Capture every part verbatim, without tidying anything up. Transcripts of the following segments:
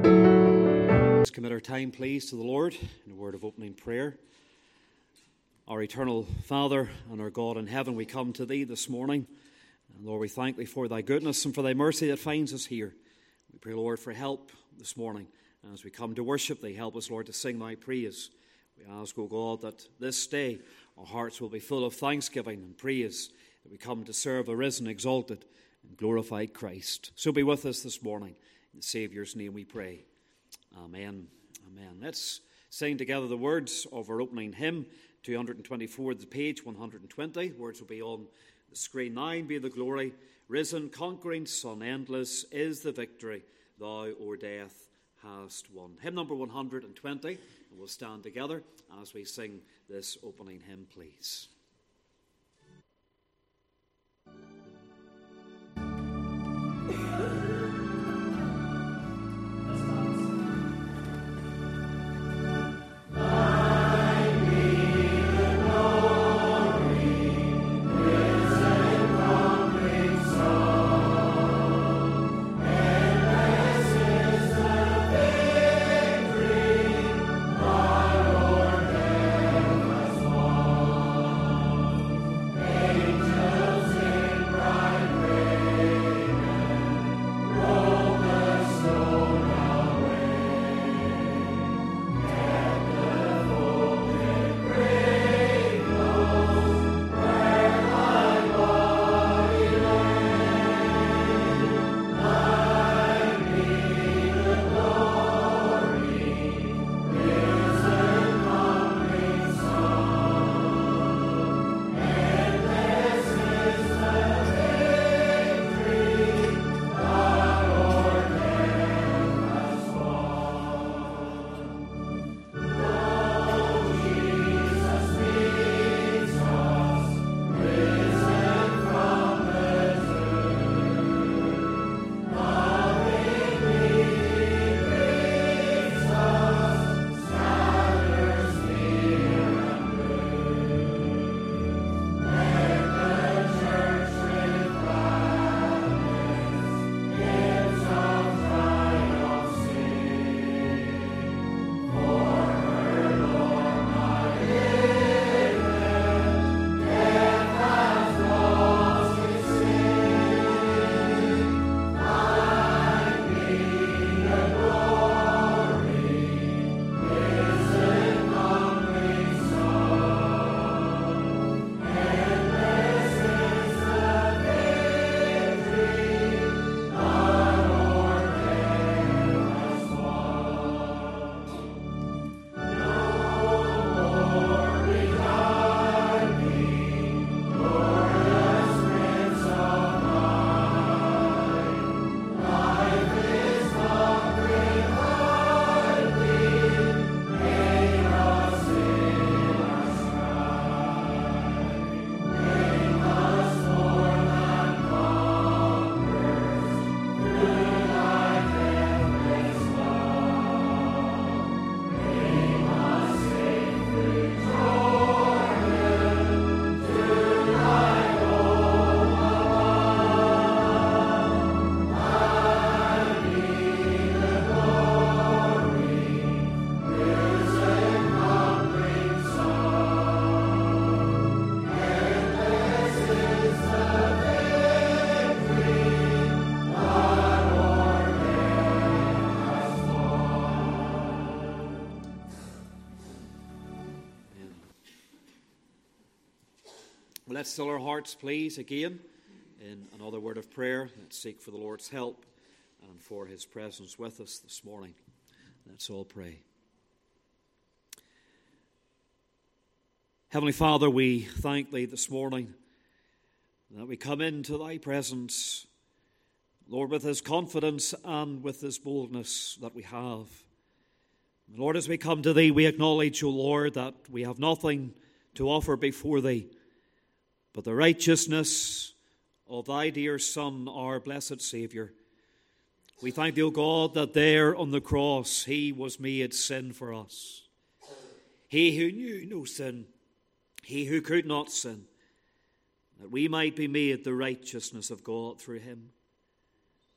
Let's commit our time, please, to the Lord in a word of opening prayer. Our eternal Father and our God in heaven, we come to Thee this morning. And Lord, we thank Thee for Thy goodness and for Thy mercy that finds us here. We pray, Lord, for help this morning. And as we come to worship Thee, help us, Lord, to sing Thy praise. We ask, O God, that this day our hearts will be full of thanksgiving and praise, that we come to serve a risen, exalted, and glorified Christ. So be with us this morning. In the Saviour's name we pray. Amen. Amen. Let's sing together the words of our opening hymn, two hundred twenty-four, the page one hundred twenty. Words will be on the screen. Thine be the glory, risen, conquering Son, endless is the victory Thou o'er death hast won. Hymn number one hundred twenty, and we'll stand together as we sing this opening hymn, please. Let's still our hearts, please, again, in another word of prayer. Let's seek for the Lord's help and for His presence with us this morning. Let's all pray. Heavenly Father, we thank Thee this morning that we come into Thy presence, Lord, with this confidence and with this boldness that we have. Lord, as we come to Thee, we acknowledge, O Lord, that we have nothing to offer before Thee but the righteousness of Thy dear Son, our blessed Saviour. We thank Thee, O God, that there on the cross He was made sin for us. He who knew no sin, He who could not sin, that we might be made the righteousness of God through Him.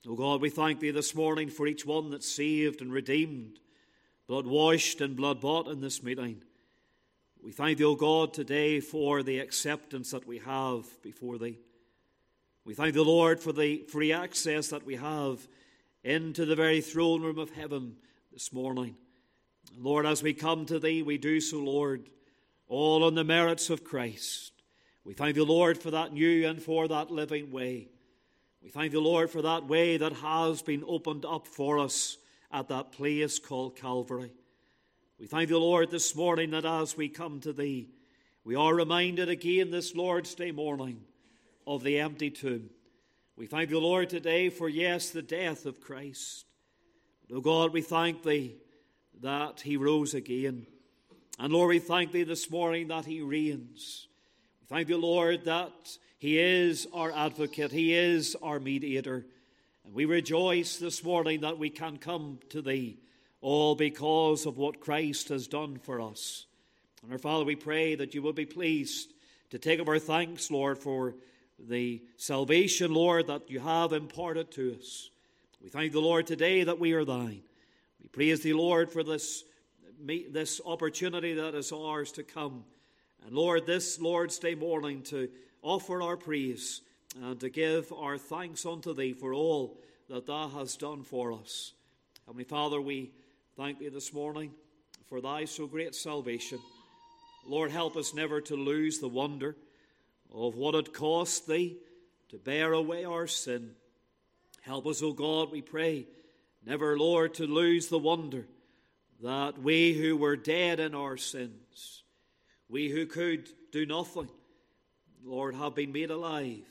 O God, we thank thee this morning for each one that's saved and redeemed, blood-washed and blood-bought in this meeting. We thank thee, O God, today for the acceptance that we have before thee. We thank the Lord for the free access that we have into the very throne room of heaven this morning. Lord, as we come to thee, we do so, Lord, all on the merits of Christ. We thank the Lord for that new and for that living way. We thank the Lord for that way that has been opened up for us at that place called Calvary. We thank the Lord this morning that as we come to thee, we are reminded again this Lord's Day morning of the empty tomb. We thank the Lord today for, yes, the death of Christ. But, oh God, we thank thee that he rose again. And Lord, we thank thee this morning that he reigns. We thank the Lord that he is our advocate. He is our mediator. And we rejoice this morning that we can come to thee, all because of what Christ has done for us. And our Father, we pray that you will be pleased to take up our thanks, Lord, for the salvation, Lord, that you have imparted to us. We thank the Lord today that we are thine. We praise thee, Lord, for this, this opportunity that is ours to come. And Lord, this Lord's Day morning to offer our praise and to give our thanks unto thee for all that thou hast done for us. Heavenly Father, we thank thee this morning for thy so great salvation. Lord, help us never to lose the wonder of what it cost thee to bear away our sin. Help us, O God, we pray, never, Lord, to lose the wonder that we who were dead in our sins, we who could do nothing, Lord, have been made alive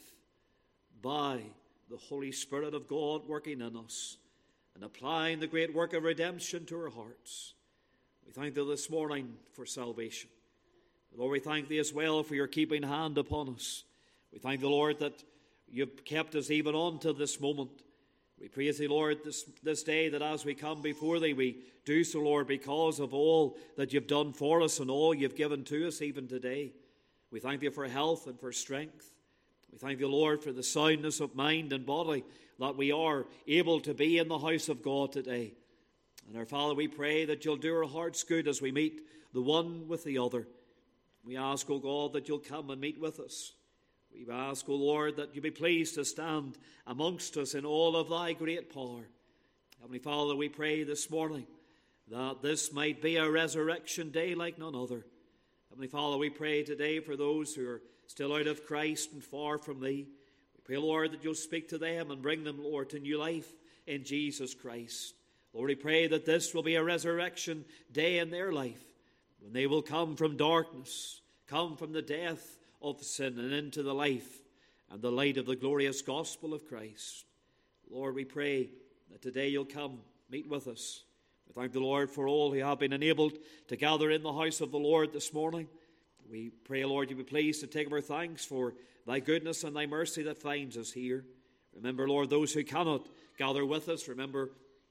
by the Holy Spirit of God working in us and applying the great work of redemption to our hearts. We thank thee this morning for salvation. Lord, we thank thee as well for your keeping hand upon us. We thank the Lord that you've kept us even on to this moment. We praise thee, Lord, this, this day that as we come before thee, we do so, Lord, because of all that you've done for us and all you've given to us even today. We thank thee for health and for strength. We thank thee, Lord, for the soundness of mind and body that we are able to be in the house of God today. And our Father, we pray that you'll do our hearts good as we meet the one with the other. We ask, O God, that you'll come and meet with us. We ask, O Lord, that you be pleased to stand amongst us in all of thy great power. Heavenly Father, we pray this morning that this might be a resurrection day like none other. Heavenly Father, we pray today for those who are still out of Christ and far from thee. We pray, Lord, that you'll speak to them and bring them, Lord, to new life in Jesus Christ. Lord, we pray that this will be a resurrection day in their life, when they will come from darkness, come from the death of sin and into the life and the light of the glorious gospel of Christ. Lord, we pray that today you'll come, meet with us. We thank the Lord for all who have been enabled to gather in the house of the Lord this morning. We pray, Lord, you be pleased to take our thanks for thy goodness and thy mercy that finds us here. Remember, Lord, those who cannot gather with us. Remember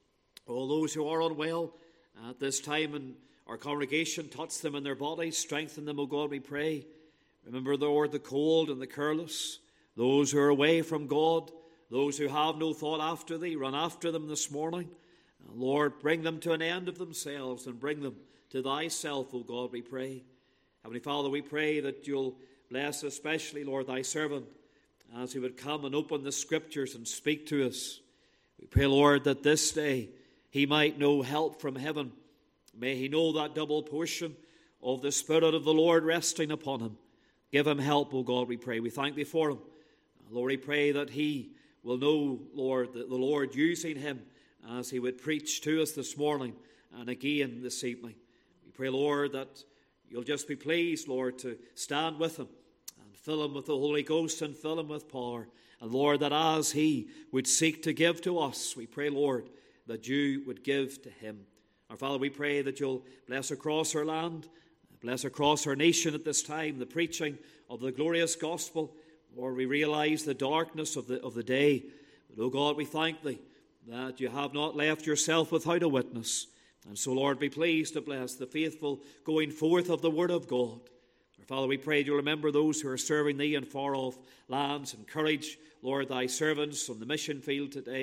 all those who are unwell at this time and our congregation. Touch them in their bodies, strengthen them, O God, we pray. Remember, Lord, the cold and the careless, those who are away from God, those who have no thought after thee, run after them this morning. And Lord, bring them to an end of themselves and bring them to thyself, O God, we pray. Heavenly Father, we pray that you'll bless especially, Lord, thy servant, as he would come and open the Scriptures and speak to us. We pray, Lord, that this day he might know help from heaven. May he know that double portion of the Spirit of the Lord resting upon him. Give him help, O God, we pray. We thank thee for him. Lord, we pray that he will know, Lord, that the Lord using him as he would preach to us this morning and again this evening. We pray, Lord, that you'll just be pleased, Lord, to stand with him and fill him with the Holy Ghost and fill him with power. And Lord, that as he would seek to give to us, we pray, Lord, that you would give to him. Our Father, we pray that you'll bless across our land, bless across our nation at this time, the preaching of the glorious gospel. Lord, we realize the darkness of the, of the day. But, oh God, we thank thee that you have not left yourself without a witness. And so, Lord, be pleased to bless the faithful going forth of the word of God. Our Father, we pray you'll remember those who are serving thee in far-off lands. Encourage, Lord, thy servants on the mission field today.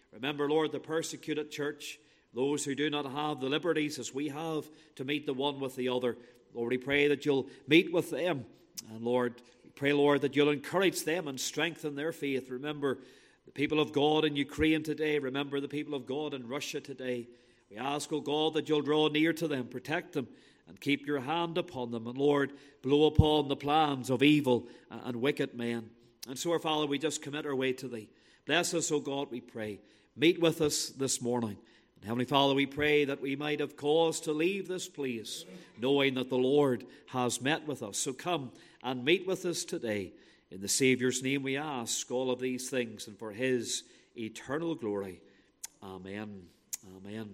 Remember, Lord, the persecuted church, those who do not have the liberties as we have to meet the one with the other. Lord, we pray that you'll meet with them. And Lord, we pray, Lord, that you'll encourage them and strengthen their faith. Remember the people of God in Ukraine today. Remember the people of God in Russia today. We ask, O God, that you'll draw near to them, protect them, and keep your hand upon them. And Lord, blow upon the plans of evil and wicked men. And so, our Father, we just commit our way to thee. Bless us, O God, we pray. Meet with us this morning. And Heavenly Father, we pray that we might have cause to leave this place, knowing that the Lord has met with us. So come and meet with us today. In the Saviour's name we ask all of these things, and for his eternal glory. Amen. Amen.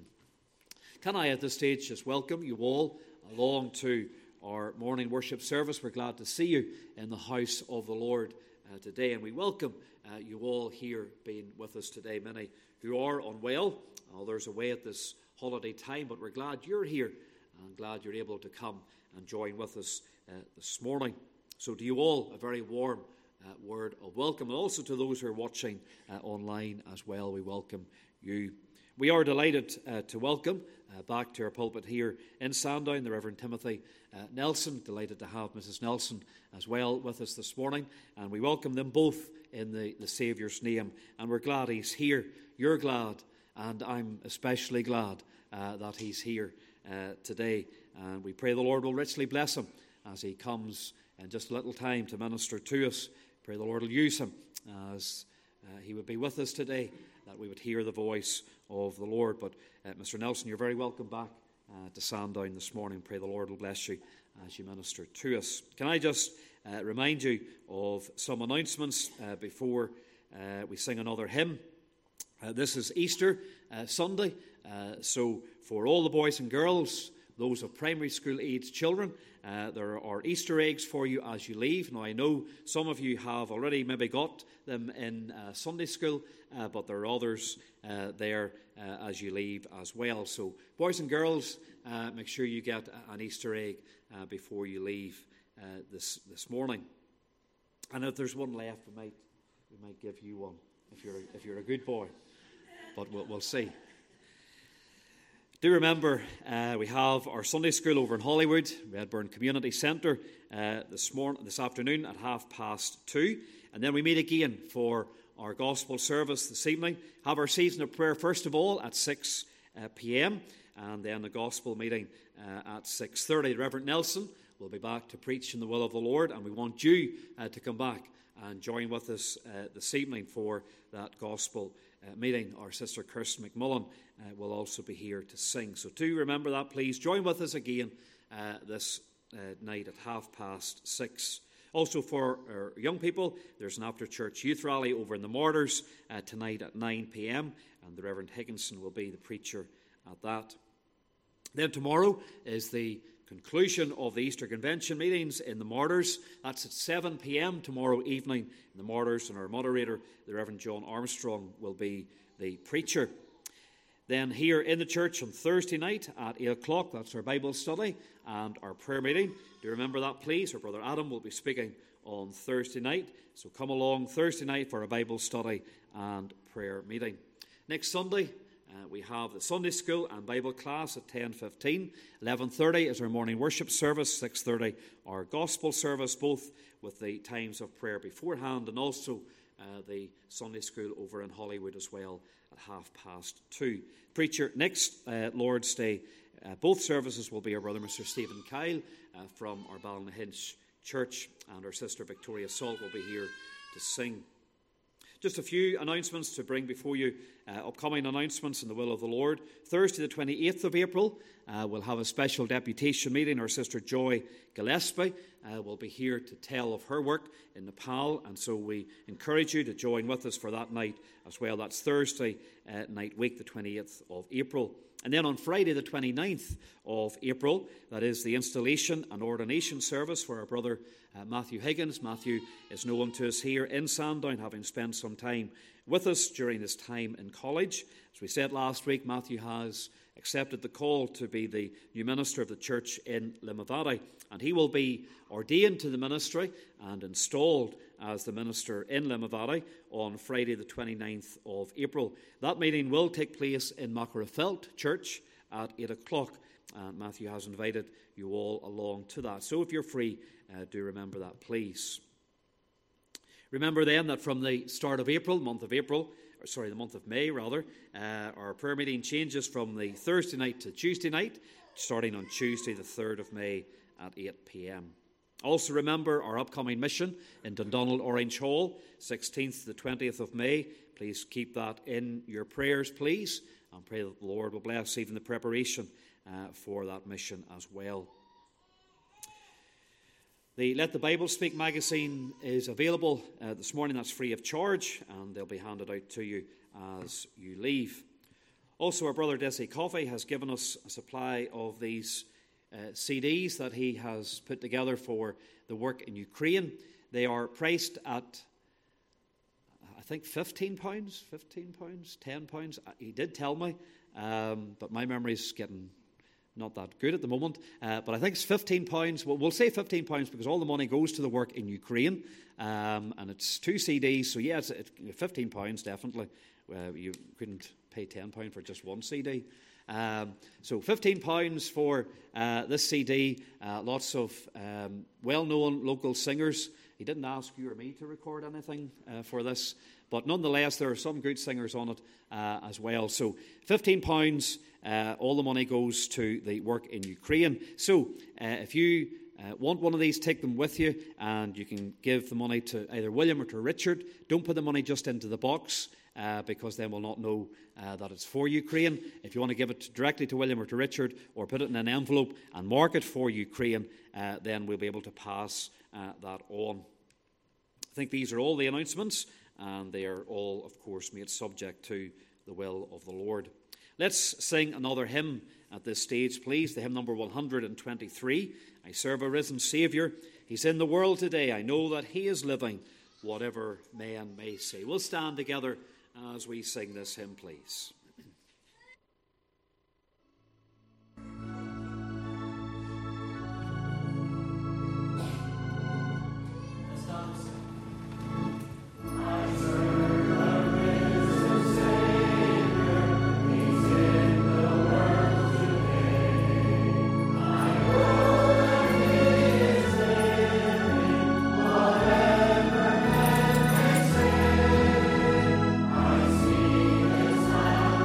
Can I at this stage just welcome you all along to our morning worship service. We're glad to see you in the house of the Lord uh, today, and we welcome uh, you all here being with us today. Many who are unwell, others away at this holiday time, but we're glad you're here and glad you're able to come and join with us uh, this morning. So to you all, a very warm uh, word of welcome, and also to those who are watching uh, online as well. We welcome you. We are delighted uh, to welcome uh, back to our pulpit here in Sandown the Reverend Timothy uh, Nelson. Delighted to have Missus Nelson as well with us this morning, and we welcome them both in the, the Saviour's name. And we're glad he's here. You're glad, and I'm especially glad uh, that he's here uh, today. And we pray the Lord will richly bless him as he comes in just a little time to minister to us. Pray the Lord will use him as uh, he would be with us today, that we would hear the voice of the Lord. But uh, Mister Nelson, you're very welcome back uh, to Sandown this morning. Pray the Lord will bless you as you minister to us. Can I just uh, remind you of some announcements uh, before uh, we sing another hymn? Uh, this is Easter uh, Sunday, uh, so for all the boys and girls, those of primary school age children, uh, there are Easter eggs for you as you leave. Now, I know some of you have already maybe got them in uh, Sunday school, uh, but there are others uh, there uh, as you leave as well. So, boys and girls, uh, make sure you get an Easter egg uh, before you leave uh, this this morning. And if there's one left, we might we might give you one if you're if you're a good boy. But we'll, we'll see. Do remember, uh, we have our Sunday school over in Hollywood, Redburn Community Centre, uh, this morning, this afternoon at half past two. And then we meet again for our gospel service this evening. Have our season of prayer, first of all, at six p.m. and then the gospel meeting uh, at six thirty. The Reverend Nelson will be back to preach in the will of the Lord, and we want you uh, to come back and join with us uh, this evening for that gospel uh, meeting. Our sister Kirsten McMullen uh, will also be here to sing. So do remember that, please. Join with us again uh, this uh, night at half past six. Also for our young people, there's an after-church youth rally over in the Martyrs uh, tonight at nine p.m, and the Reverend Higginson will be the preacher at that. Then tomorrow is the conclusion of the Easter Convention meetings in the Martyrs. That's at seven p.m. tomorrow evening in the Martyrs, and our moderator, the Reverend John Armstrong, will be the preacher. Then here in the church on Thursday night at eight o'clock, that's our Bible study and our prayer meeting. Do remember that, please. Our brother Adam will be speaking on Thursday night. So come along Thursday night for a Bible study and prayer meeting. Next Sunday, uh, we have the Sunday school and Bible class at ten fifteen. eleven thirty is our morning worship service. six thirty our gospel service, both with the times of prayer beforehand, and also uh, the Sunday school over in Hollywood as well at half past two. Preacher next uh, Lord's Day, uh, both services will be our brother Mister Stephen Kyle uh, from our Ballynahinch Church, and our sister Victoria Salt will be here to sing. Just a few announcements to bring before you, uh, upcoming announcements in the will of the Lord. Thursday the twenty-eighth of April, uh, we'll have a special deputation meeting. Our sister Joy Gillespie uh, will be here to tell of her work in Nepal, and so we encourage you to join with us for that night as well. That's Thursday uh, night week, the twenty-eighth of April. And then on Friday the twenty-ninth of April, that is the installation and ordination service for our brother uh, Matthew Higgins. Matthew is known to us here in Sandown, having spent some time with us during his time in college. As we said last week, Matthew has accepted the call to be the new minister of the church in Limavady, and he will be ordained to the ministry and installed as the minister in Limavady on Friday the twenty-ninth of April. That meeting will take place in Macrafelt Church at eight o'clock, and Matthew has invited you all along to that. So if you're free, uh, do remember that, please. Remember then that from the start of April, month of April, or sorry, the month of May rather, uh, our prayer meeting changes from the Thursday night to Tuesday night, starting on Tuesday the third of May at eight p.m. Also remember our upcoming mission in Dundonald Orange Hall, sixteenth to the twentieth of May. Please keep that in your prayers, please, and pray that the Lord will bless even the preparation uh, for that mission as well. The Let the Bible Speak magazine is available uh, this morning. That's free of charge, and they'll be handed out to you as you leave. Also, our brother Desi Coffey has given us a supply of these uh, C Ds that he has put together for the work in Ukraine. They are priced at, I think, fifteen pounds, fifteen pounds, ten pounds. He did tell me, um, but my memory's getting not that good at the moment, uh, but I think it's fifteen pounds. Well, we'll say fifteen pounds because all the money goes to the work in Ukraine, um, and it's two C Ds, so yeah, it's, it's fifteen pounds definitely. Uh, you couldn't pay ten pounds for just one C D. Um, so fifteen pounds for uh, this C D, uh, lots of um, well-known local singers. He didn't ask you or me to record anything uh, for this, but nonetheless there are some good singers on it uh, as well. So fifteen pounds. Uh, all the money goes to the work in Ukraine. So uh, if you uh, want one of these, take them with you, and you can give the money to either William or to Richard. Don't put the money just into the box, uh, because then we'll not know uh, that it's for Ukraine. If you want to give it directly to William or to Richard, or put it in an envelope and mark it for Ukraine, uh, then we'll be able to pass uh, that on. I think these are all the announcements, and they are all, of course, made subject to the will of the Lord. Let's sing another hymn at this stage, please. The hymn number one hundred twenty-three. I serve a risen Saviour. He's in the world today. I know that he is living, whatever man may say. We'll stand together as we sing this hymn, please. I see his hand.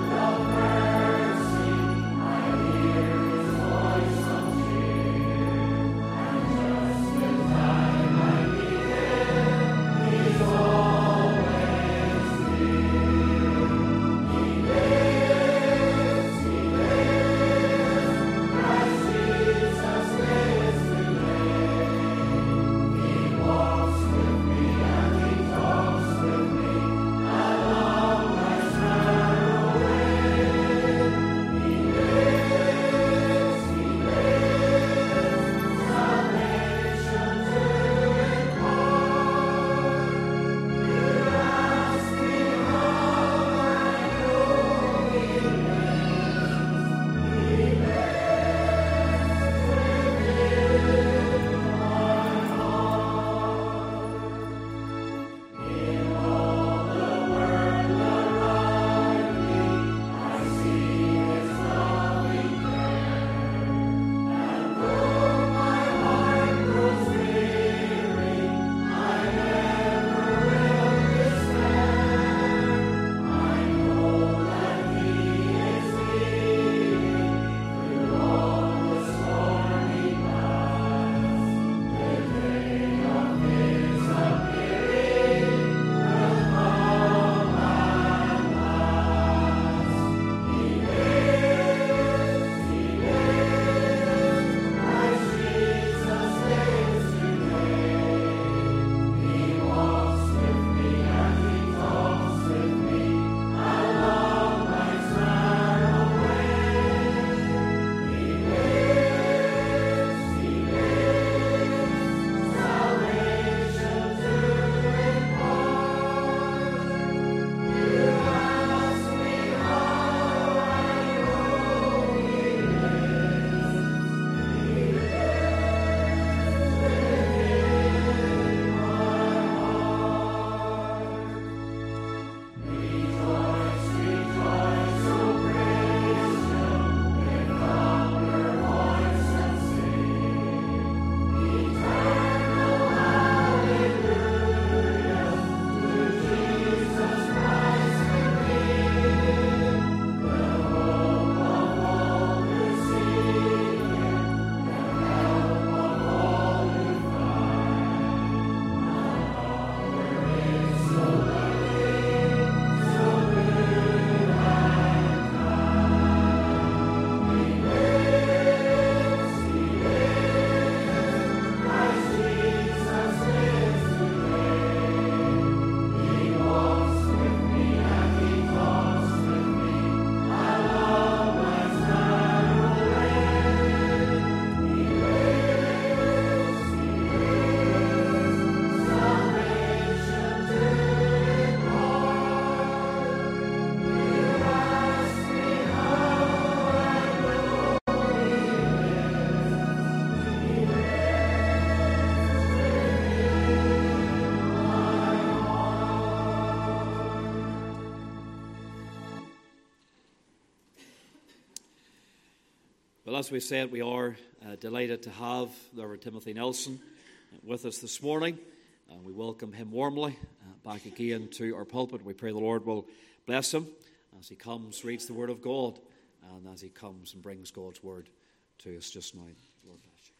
Well, as we said, we are uh, delighted to have the Reverend Timothy Nelson with us this morning, and we welcome him warmly uh, back again to our pulpit. We pray the Lord will bless him as he comes, reads the Word of God, and as he comes and brings God's Word to us just now. Lord bless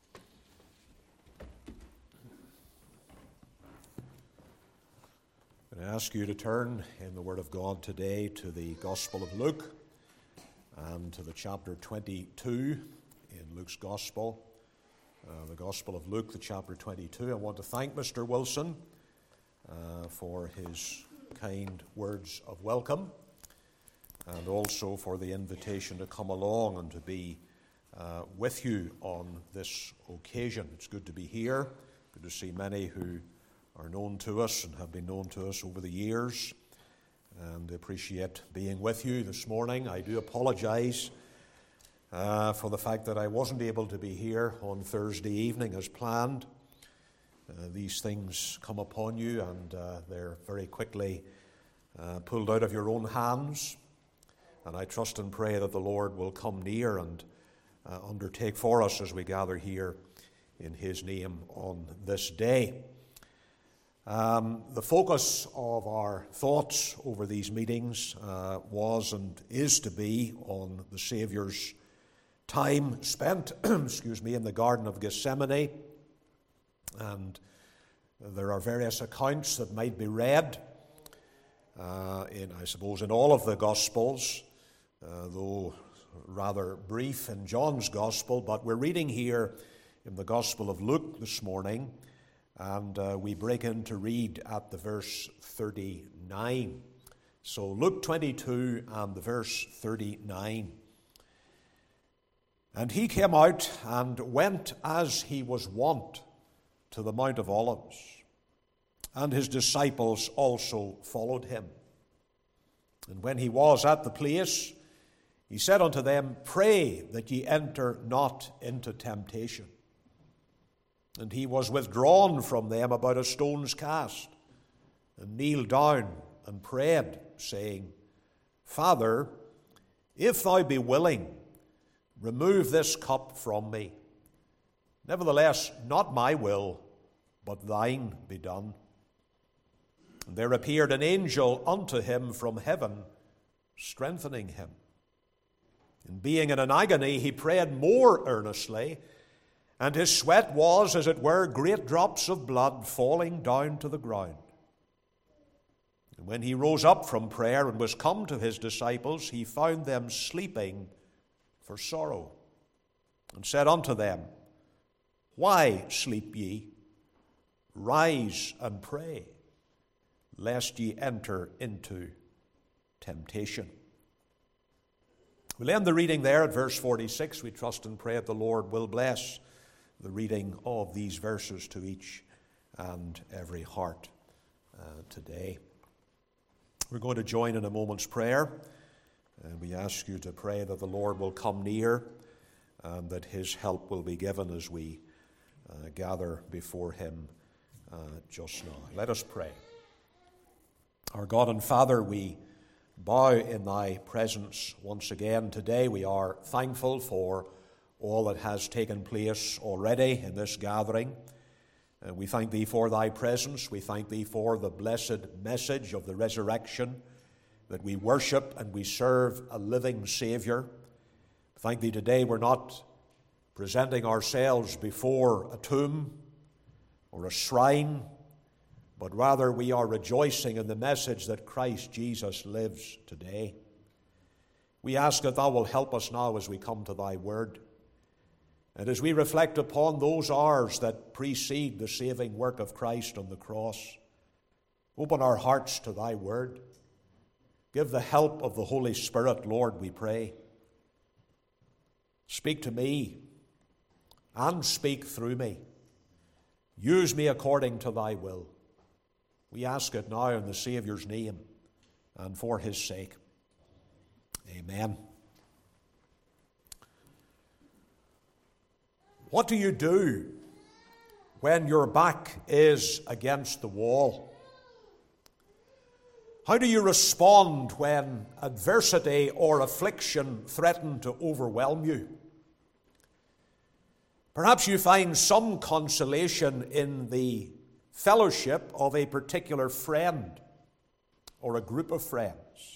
you. I ask you to turn in the Word of God today to the Gospel of Luke and to the chapter twenty-two in Luke's Gospel. Uh, the Gospel of Luke, the chapter twenty-two. I want to thank Mister Wilson uh, for his kind words of welcome, and also for the invitation to come along and to be uh, with you on this occasion. It's good to be here, good to see many who are known to us and have been known to us over the years, and appreciate being with you this morning. I do apologize uh, for the fact that I wasn't able to be here on Thursday evening as planned. Uh, these things come upon you, and uh, they're very quickly uh, pulled out of your own hands. And I trust and pray that the Lord will come near and uh, undertake for us as we gather here in His name on this day. Um, the focus of our thoughts over these meetings uh, was and is to be on the Saviour's time spent, excuse me, in the Garden of Gethsemane. And there are various accounts that might be read uh, in, I suppose, in all of the Gospels, uh, though rather brief in John's Gospel. But we're reading here in the Gospel of Luke this morning, and uh, we break in to read at the verse thirty-nine. So Luke twenty-two and the verse thirty-nine. And he came out and went as he was wont to the Mount of Olives, and his disciples also followed him. And when he was at the place, he said unto them, Pray that ye enter not into temptation. And he was withdrawn from them about a stone's cast, and kneeled down and prayed, saying, Father, if thou be willing, remove this cup from me. Nevertheless, not my will, but thine be done. And there appeared an angel unto him from heaven, strengthening him. And being in an agony, he prayed more earnestly, and his sweat was, as it were, great drops of blood falling down to the ground. And when he rose up from prayer and was come to his disciples, he found them sleeping for sorrow, and said unto them, Why sleep ye? Rise and pray, lest ye enter into temptation. We'll end the reading there at verse forty-six. We trust and pray that the Lord will bless the reading of these verses to each and every heart uh, today. We're going to join in a moment's prayer, and we ask you to pray that the Lord will come near and that His help will be given as we uh, gather before Him uh, just now. Let us pray. Our God and Father, we bow in Thy presence once again today. We are thankful for all that has taken place already in this gathering. And we thank Thee for Thy presence. We thank Thee for the blessed message of the resurrection, that we worship and we serve a living Savior. Thank Thee today we're not presenting ourselves before a tomb or a shrine, but rather we are rejoicing in the message that Christ Jesus lives today. We ask that Thou will help us now as we come to Thy word, and as we reflect upon those hours that precede the saving work of Christ on the cross. Open our hearts to Thy word. Give the help of the Holy Spirit, Lord, we pray. Speak to me and speak through me. Use me according to Thy will. We ask it now in the Saviour's name and for His sake. Amen. What do you do when your back is against the wall? How do you respond when adversity or affliction threaten to overwhelm you? Perhaps you find some consolation in the fellowship of a particular friend or a group of friends.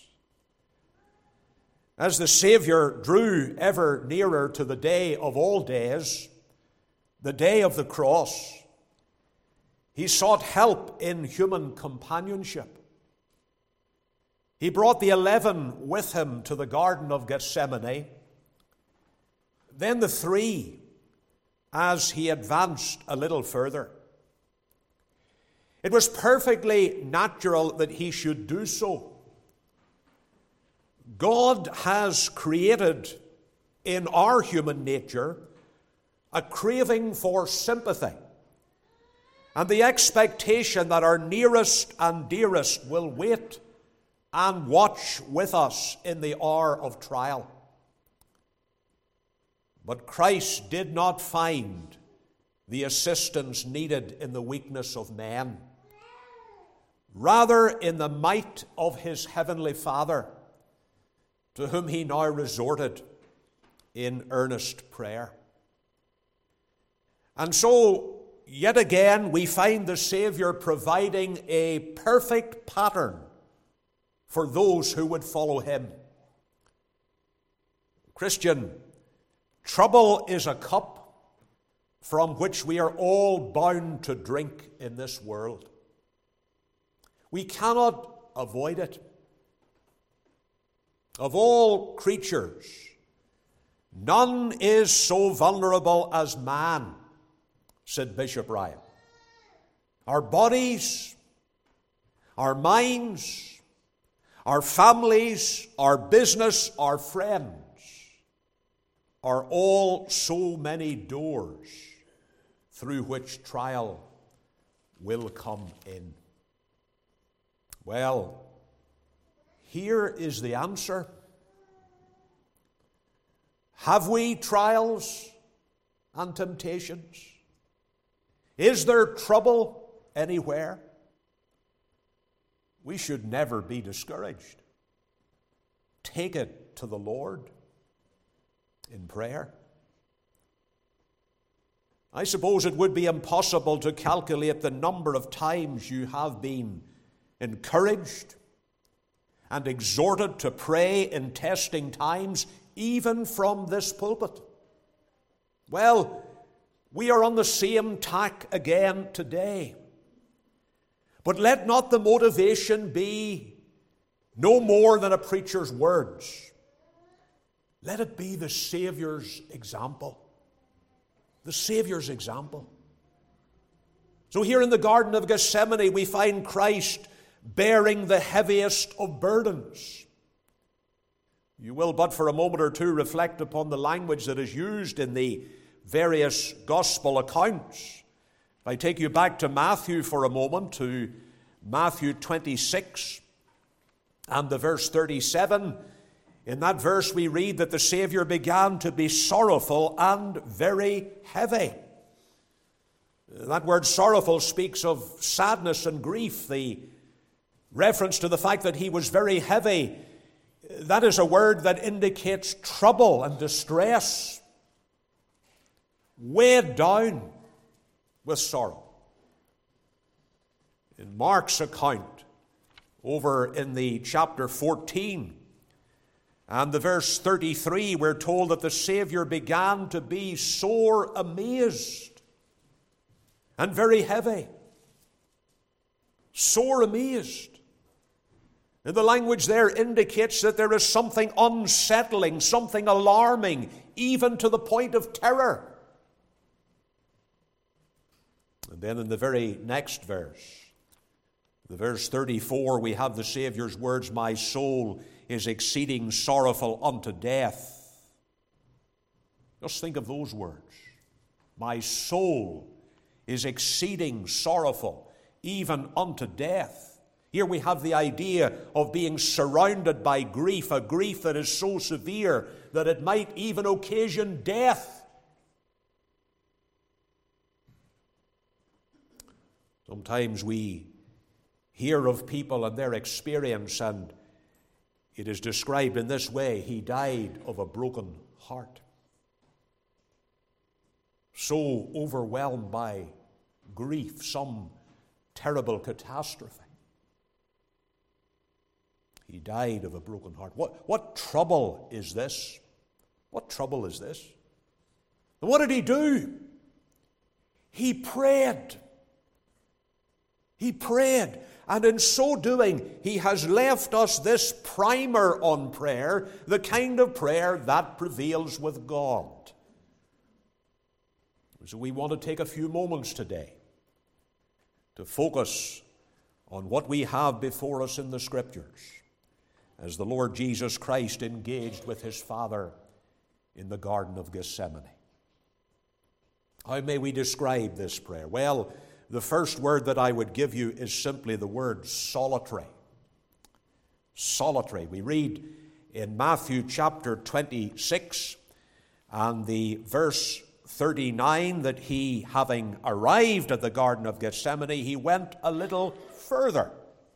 As the Savior drew ever nearer to the day of all days, the day of the cross, he sought help in human companionship. He brought the eleven with him to the Garden of Gethsemane. Then the three, as he advanced a little further. It was perfectly natural that he should do so. God has created in our human nature a craving for sympathy and the expectation that our nearest and dearest will wait and watch with us in the hour of trial. But Christ did not find the assistance needed in the weakness of man. Rather, in the might of his heavenly Father, to whom he now resorted in earnest prayer. And so, yet again, we find the Savior providing a perfect pattern for those who would follow him. Christian, trouble is a cup from which we are all bound to drink in this world. We cannot avoid it. Of all creatures, none is so vulnerable as man, said Bishop Ryan. Our bodies, our minds, our families, our business, our friends are all so many doors through which trial will come in. Well, here is the answer. Have we trials and temptations? Is there trouble anywhere? We should never be discouraged. Take it to the Lord in prayer. I suppose it would be impossible to calculate the number of times you have been encouraged and exhorted to pray in testing times, even from this pulpit. Well, we are on the same tack again today. But let not the motivation be no more than a preacher's words. Let it be the Savior's example. The Savior's example. So here in the Garden of Gethsemane, we find Christ bearing the heaviest of burdens. You will but for a moment or two reflect upon the language that is used in the various gospel accounts. If I take you back to Matthew for a moment, to Matthew twenty-six and the verse thirty-seven, in that verse we read that the Savior began to be sorrowful and very heavy. That word sorrowful speaks of sadness and grief. The reference to the fact that he was very heavy, that is a word that indicates trouble and distress, weighed down with sorrow. In Mark's account, over in the chapter fourteen and the verse thirty-three, we're told that the Savior began to be sore amazed and very heavy. Sore amazed. And the language there indicates that there is something unsettling, something alarming, even to the point of terror. And then in the very next verse, the verse thirty-four, we have the Savior's words, "My soul is exceeding sorrowful unto death." Just think of those words. My soul is exceeding sorrowful, even unto death. Here we have the idea of being surrounded by grief, a grief that is so severe that it might even occasion death. Sometimes we hear of people and their experience, and it is described in this way: he died of a broken heart. so overwhelmed by grief, some terrible catastrophe. He died of a broken heart. What, what trouble is this? What trouble is this? And what did he do? He prayed. He prayed. And in so doing, he has left us this primer on prayer, the kind of prayer that prevails with God. So we want to take a few moments today to focus on what we have before us in the Scriptures as the Lord Jesus Christ engaged with his Father in the Garden of Gethsemane. How may we describe this prayer? Well, the first word that I would give you is simply the word solitary. Solitary. We read in Matthew chapter twenty-six and the verse thirty-nine that he, having arrived at the Garden of Gethsemane, he went a little further.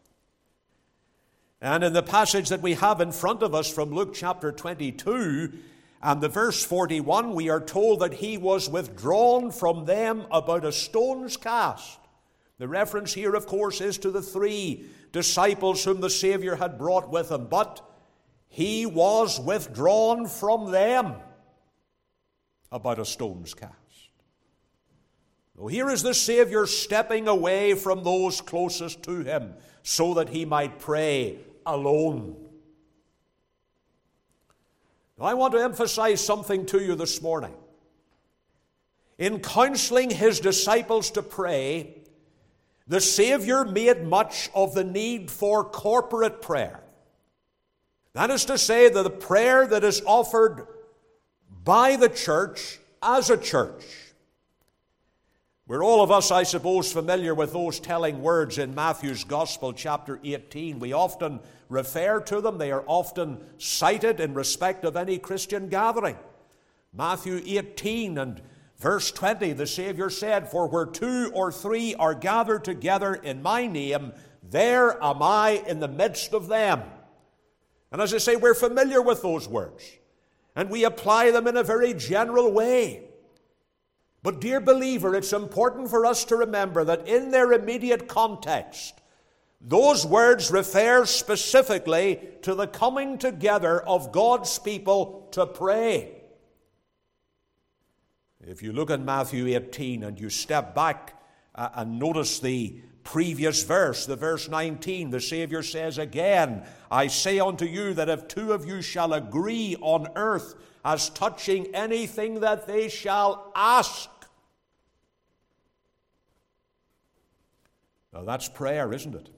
And in the passage that we have in front of us from Luke chapter twenty-two and the verse forty-one, we are told that he was withdrawn from them about a stone's cast. The reference here, of course, is to the three disciples whom the Savior had brought with him. But he was withdrawn from them about a stone's cast. So here is the Savior stepping away from those closest to him so that he might pray alone. Now, I want to emphasize something to you this morning. In counseling his disciples to pray, the Savior made much of the need for corporate prayer. That is to say, that the prayer that is offered by the church as a church. We're all of us, I suppose, familiar with those telling words in Matthew's Gospel, chapter eighteen. We often refer to them. They are often cited in respect of any Christian gathering. Matthew eighteen and verse twenty, the Savior said, "For where two or three are gathered together in my name, there am I in the midst of them." And as I say, we're familiar with those words, and we apply them in a very general way. But dear believer, it's important for us to remember that in their immediate context, those words refer specifically to the coming together of God's people to pray. If you look at Matthew eighteen and you step back uh, and notice the previous verse, the verse nineteen, the Savior says again, "I say unto you that if two of you shall agree on earth as touching anything that they shall ask." Now that's prayer, isn't it?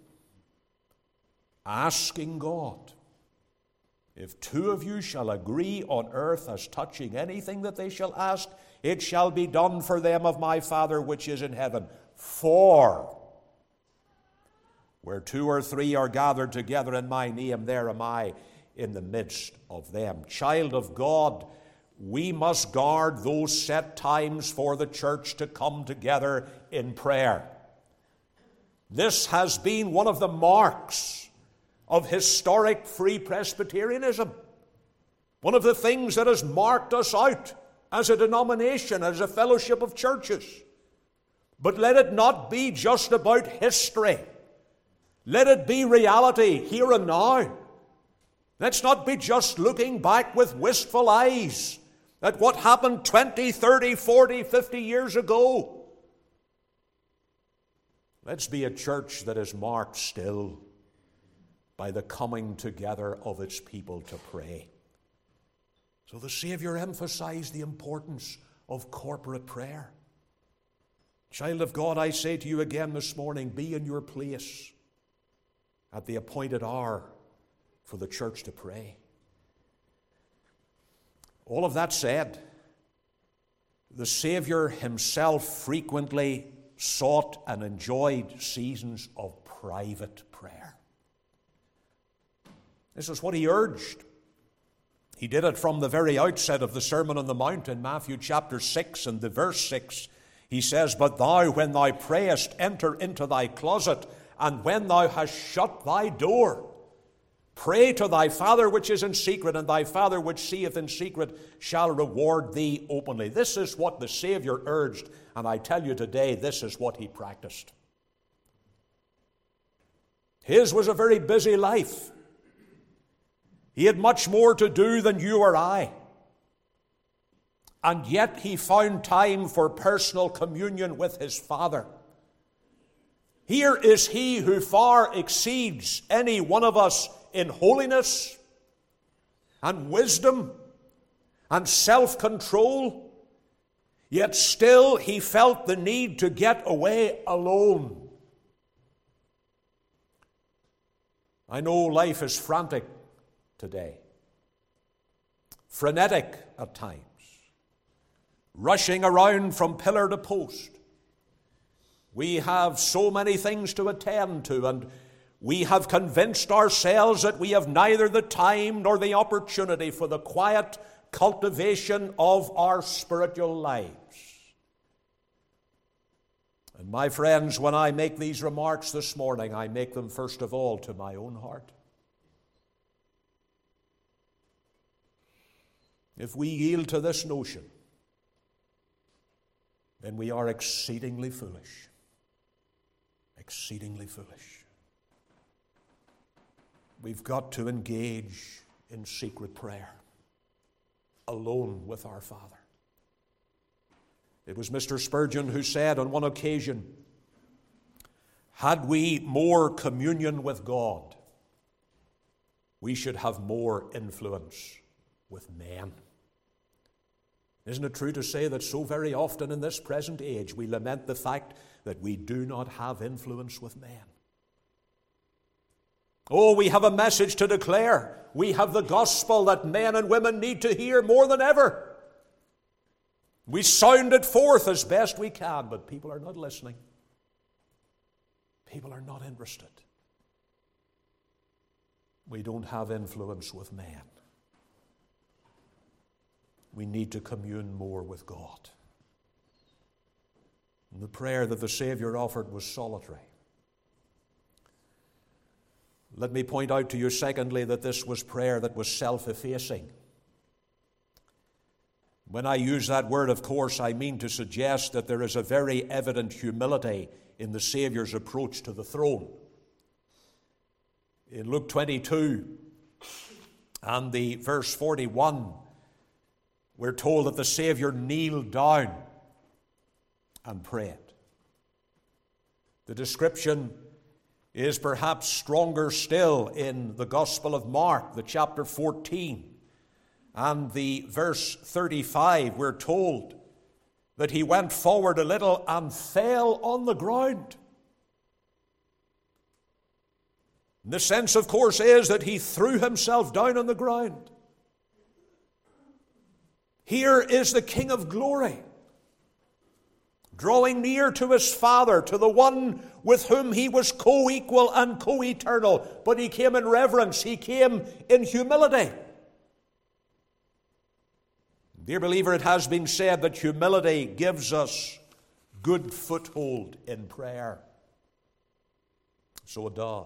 Asking God. If two of you shall agree on earth as touching anything that they shall ask, it shall be done for them of my Father which is in heaven. For where two or three are gathered together in my name, there am I in the midst of them. Child of God, we must guard those set times for the church to come together in prayer. This has been one of the marks of historic Free Presbyterianism. One of the things that has marked us out as a denomination, as a fellowship of churches. But let it not be just about history. Let it be reality here and now. Let's not be just looking back with wistful eyes at what happened twenty, thirty, forty, fifty years ago. Let's be a church that is marked still by the coming together of its people to pray. So the Savior emphasized the importance of corporate prayer. Child of God, I say to you again this morning, be in your place at the appointed hour for the church to pray. All of that said, the Savior himself frequently sought and enjoyed seasons of private prayer. This is what he urged. He did it from the very outset of the Sermon on the Mount in Matthew chapter six and the verse six. He says, "But thou, when thou prayest, enter into thy closet, and when thou hast shut thy door, Pray to thy Father which is in secret, and thy Father which seeth in secret shall reward thee openly. This is what the Savior urged, and I tell you today, this is what he practiced. His was a very busy life. He had much more to do than you or I. And yet he found time for personal communion with his Father. Here is he who far exceeds any one of us in holiness and wisdom and self-control, yet still he felt the need to get away alone. I know life is frantic today, frenetic at times, rushing around from pillar to post. We have so many things to attend to, and we have convinced ourselves that we have neither the time nor the opportunity for the quiet cultivation of our spiritual lives. And my friends, when I make these remarks this morning, I make them first of all to my own heart. If we yield to this notion, then we are exceedingly foolish. Exceedingly foolish. We've got to engage in secret prayer, alone with our Father. It was Mister Spurgeon who said on one occasion, had we more communion with God, we should have more influence with men. Isn't it true to say that so very often in this present age we lament the fact that we do not have influence with men? Oh, we have a message to declare. We have the gospel that men and women need to hear more than ever. We sound it forth as best we can, but people are not listening. People are not interested. We don't have influence with men. We need to commune more with God. And the prayer that the Savior offered was solitary. Let me point out to you, secondly, that this was prayer that was self-effacing. When I use that word, of course, I mean to suggest that there is a very evident humility in the Savior's approach to the throne. In Luke twenty-two and the verse forty-one, we're told that the Savior kneeled down and prayed. The description is perhaps stronger still in the Gospel of Mark, the chapter fourteen. And the verse thirty-five, we're told that he went forward a little and fell on the ground. And the sense, of course, is that he threw himself down on the ground. Here is the King of Glory, drawing near to his Father, to the one with whom he was co-equal and co-eternal. But he came in reverence, he came in humility. Dear believer, it has been said that humility gives us good foothold in prayer. So it does.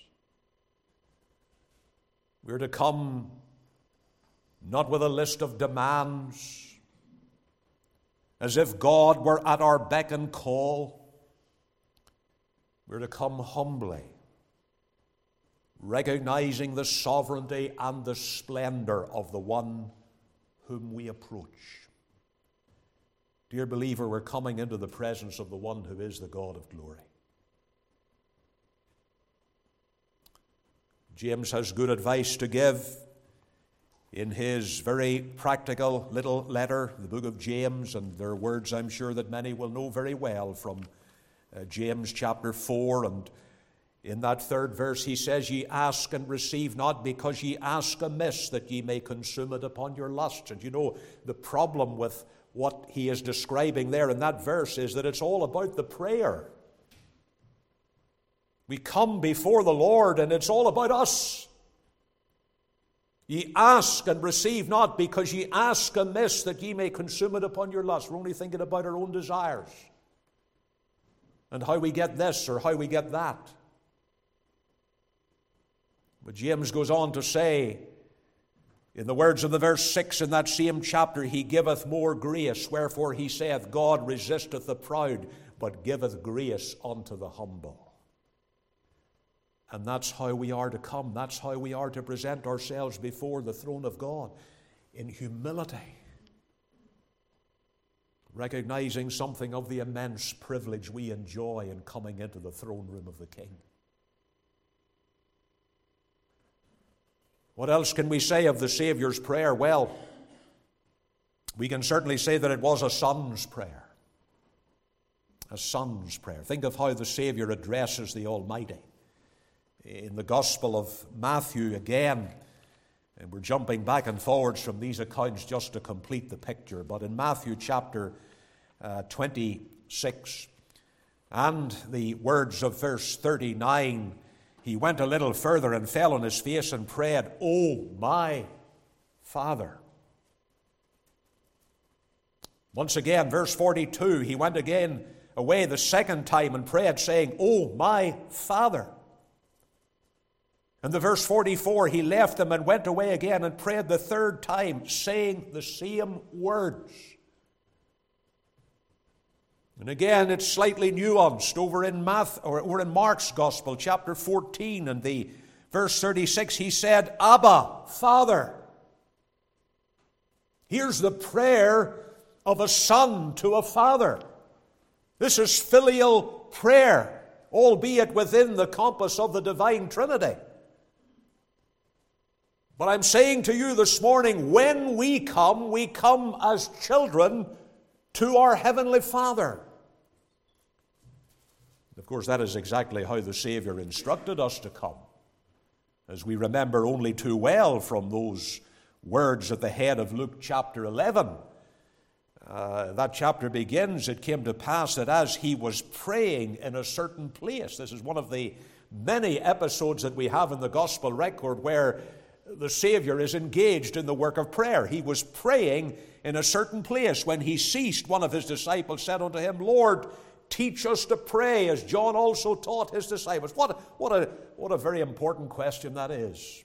We're to come not with a list of demands, as if God were at our beck and call. We're to come humbly, recognizing the sovereignty and the splendor of the one whom we approach. Dear believer, we're coming into the presence of the one who is the God of glory. James has good advice to give in his very practical little letter, the book of James, and there are words I'm sure that many will know very well from uh, James chapter four, and in that third verse he says, ye ask and receive not, because ye ask amiss, that ye may consume it upon your lusts. And you know, the problem with what he is describing there in that verse is that it's all about the prayer. We come before the Lord and it's all about us. Ye ask and receive not, because ye ask amiss, that ye may consume it upon your lust. We're only thinking about our own desires and how we get this or how we get that. But James goes on to say, in the words of the verse six in that same chapter, He giveth more grace, wherefore he saith, God resisteth the proud, but giveth grace unto the humble. And that's how we are to come. That's how we are to present ourselves before the throne of God, in humility, recognizing something of the immense privilege we enjoy in coming into the throne room of the King. What else can we say of the Savior's prayer? Well, we can certainly say that it was a son's prayer. A son's prayer. Think of how the Savior addresses the Almighty. In the Gospel of Matthew again, and we're jumping back and forwards from these accounts just to complete the picture, but in Matthew chapter uh, twenty-six, and the words of verse thirty-nine, He went a little further and fell on his face and prayed, O my Father. Once again, verse forty-two, He went again away the second time and prayed, saying, O my Father. And the verse forty-four, He left them and went away again and prayed the third time, saying the same words. And again, it's slightly nuanced over in Math, or, or in Mark's Gospel, chapter fourteen, and the verse thirty-six, He said, Abba, Father. Here's the prayer of a son to a father. This is filial prayer, albeit within the compass of the divine Trinity. But I'm saying to you this morning, when we come, we come as children to our Heavenly Father. Of course, that is exactly how the Savior instructed us to come, as we remember only too well from those words at the head of Luke chapter eleven. Uh, that chapter begins, It came to pass that as He was praying in a certain place. This is one of the many episodes that we have in the Gospel record where the Savior is engaged in the work of prayer. He was praying in a certain place. When He ceased, one of His disciples said unto Him, Lord, teach us to pray, as John also taught his disciples. What a, what a, what a very important question that is.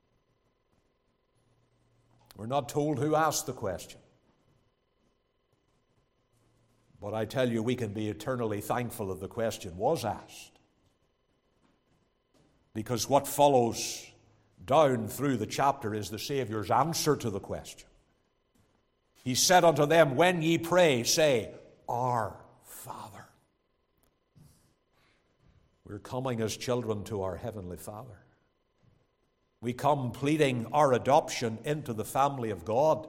We're not told who asked the question. But I tell you, we can be eternally thankful that the question was asked. Because what follows down through the chapter is the Savior's answer to the question. He said unto them, When ye pray, say, Our Father. We're coming as children to our Heavenly Father. We come pleading our adoption into the family of God.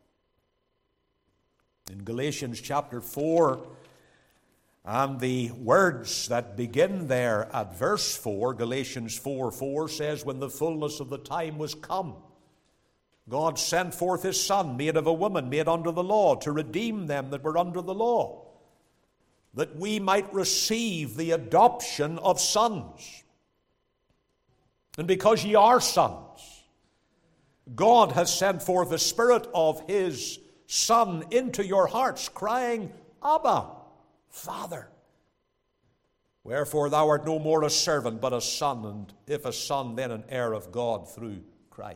In Galatians chapter four, and the words that begin there at verse four, Galatians four four says, When the fullness of the time was come, God sent forth His Son, made of a woman, made under the law, to redeem them that were under the law, that we might receive the adoption of sons. And because ye are sons, God has sent forth the Spirit of His Son into your hearts, crying, Abba, Father. Wherefore thou art no more a servant, but a son, and if a son, then an heir of God through Christ.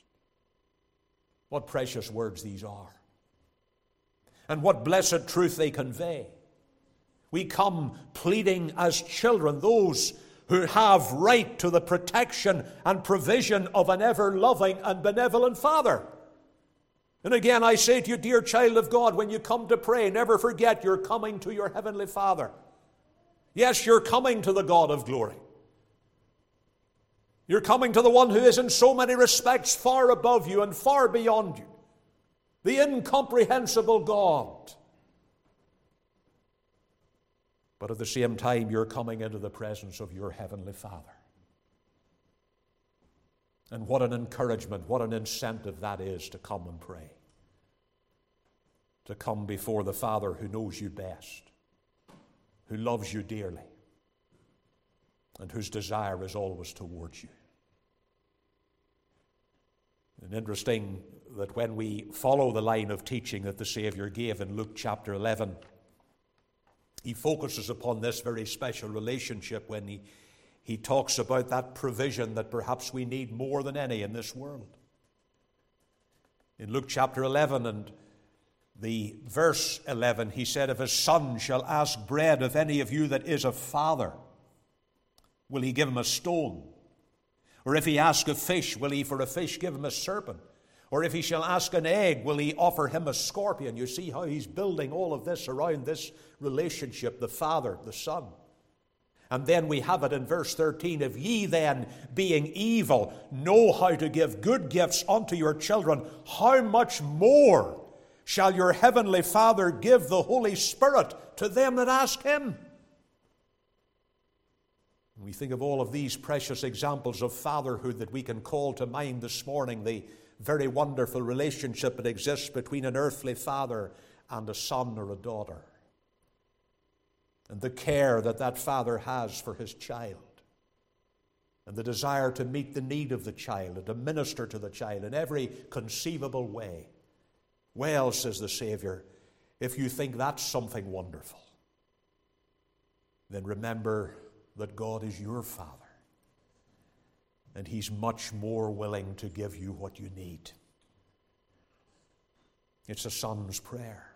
What precious words these are. And what blessed truth they convey. We come pleading as children, those who have right to the protection and provision of an ever-loving and benevolent Father. And again, I say to you, dear child of God, when you come to pray, never forget you're coming to your Heavenly Father. Yes, you're coming to the God of glory. You're coming to the one who is in so many respects far above you and far beyond you. The incomprehensible God. But at the same time, you're coming into the presence of your Heavenly Father. And what an encouragement, what an incentive that is to come and pray. To come before the Father who knows you best, who loves you dearly, and whose desire is always towards you. And interesting that when we follow the line of teaching that the Savior gave in Luke chapter eleven, He focuses upon this very special relationship when he, he talks about that provision that perhaps we need more than any in this world. In Luke chapter eleven and the verse eleven, he said, if a son shall ask bread of any of you that is a father, will he give him a stone? Or if he ask a fish, will he for a fish give him a serpent? Or if he shall ask an egg, will he offer him a scorpion? You see how he's building all of this around this relationship, the Father, the Son. And then we have it in verse thirteen, if ye then, being evil, know how to give good gifts unto your children, how much more shall your heavenly Father give the Holy Spirit to them that ask him? We think of all of these precious examples of fatherhood that we can call to mind this morning, the very wonderful relationship that exists between an earthly father and a son or a daughter, and the care that that father has for his child, and the desire to meet the need of the child and to minister to the child in every conceivable way. Well, says the Savior, if you think that's something wonderful, then remember that God is your Father, and he's much more willing to give you what you need. It's a son's prayer.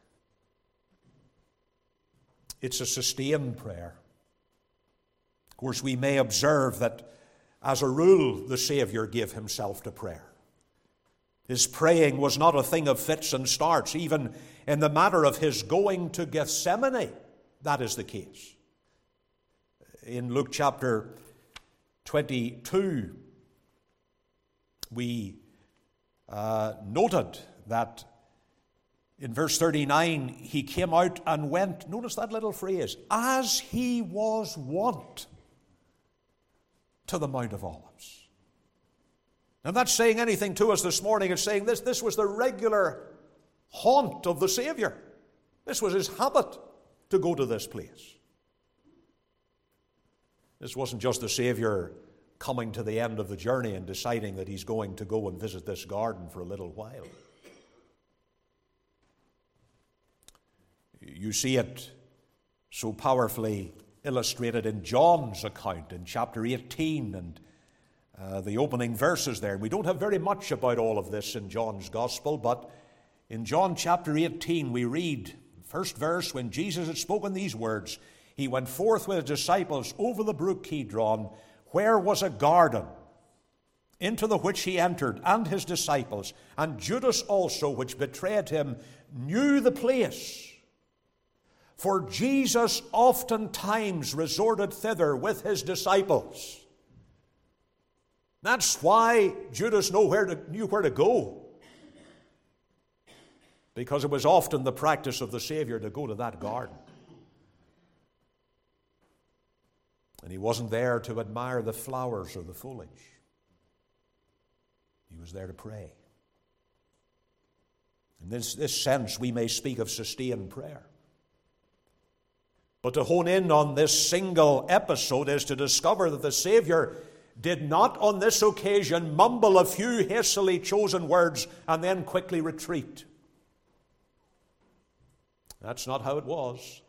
It's a sustained prayer. Of course, we may observe that as a rule, the Savior gave himself to prayer. His praying was not a thing of fits and starts. Even in the matter of his going to Gethsemane, that is the case. In Luke chapter twenty-two, we uh, noted that in verse thirty-nine, he came out and went, notice that little phrase, as he was wont to the Mount of Olives. Now, that's saying anything to us this morning. It's saying this, this was the regular haunt of the Savior. This was his habit to go to this place. This wasn't just the Savior coming to the end of the journey and deciding that he's going to go and visit this garden for a little while. You see it so powerfully illustrated in John's account in chapter eighteen and uh, the opening verses there. We don't have very much about all of this in John's Gospel, but in John chapter eighteen we read, first verse, when Jesus had spoken these words, he went forth with his disciples over the brook Kidron, where was a garden, into the which he entered, and his disciples, and Judas also, which betrayed him, knew the place. For Jesus oftentimes resorted thither with his disciples. That's why Judas knew where to, knew where to go. Because it was often the practice of the Savior to go to that garden. And he wasn't there to admire the flowers or the foliage. He was there to pray. In this, this sense, we may speak of sustained prayer. But to hone in on this single episode is to discover that the Savior did not on this occasion mumble a few hastily chosen words and then quickly retreat. That's not how it was.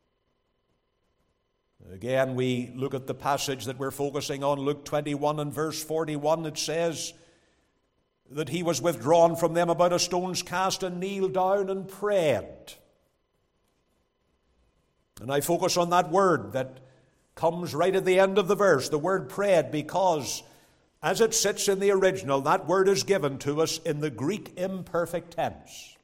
Again, we look at the passage that we're focusing on, Luke twenty-one and verse forty-one. It says that he was withdrawn from them about a stone's cast and kneeled down and prayed. And I focus on that word that comes right at the end of the verse, the word prayed, because as it sits in the original, that word is given to us in the Greek imperfect tense.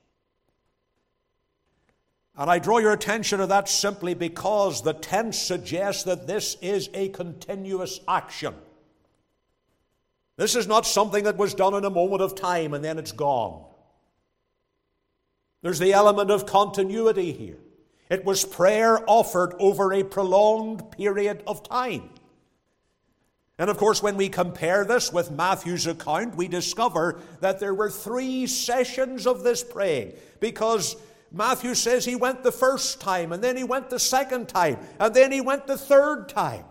And I draw your attention to that simply because the tense suggests that this is a continuous action. This is not something that was done in a moment of time and then it's gone. There's the element of continuity here. It was prayer offered over a prolonged period of time. And of course, when we compare this with Matthew's account, we discover that there were three sessions of this praying, because Matthew says he went the first time, and then he went the second time, and then he went the third time.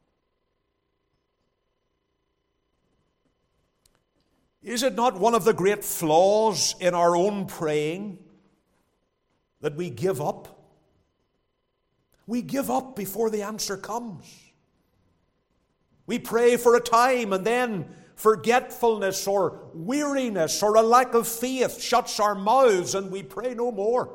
Is it not one of the great flaws in our own praying that we give up? We give up before the answer comes. We pray for a time, and then forgetfulness or weariness or a lack of faith shuts our mouths and we pray no more.